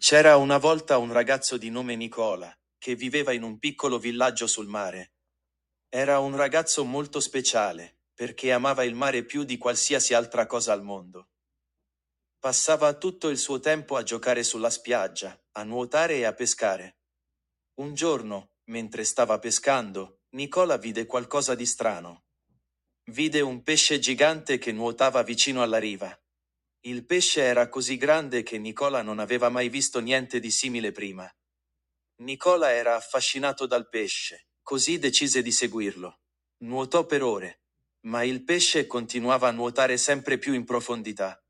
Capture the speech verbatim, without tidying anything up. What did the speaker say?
C'era una volta un ragazzo di nome Nicola, che viveva in un piccolo villaggio sul mare. Era un ragazzo molto speciale, perché amava il mare più di qualsiasi altra cosa al mondo. Passava tutto il suo tempo a giocare sulla spiaggia, a nuotare e a pescare. Un giorno, mentre stava pescando, Nicola vide qualcosa di strano. Vide un pesce gigante che nuotava vicino alla riva. Il pesce era così grande che Nicola non aveva mai visto niente di simile prima. Nicola era affascinato dal pesce, così decise di seguirlo. Nuotò per ore, ma il pesce continuava a nuotare sempre più in profondità.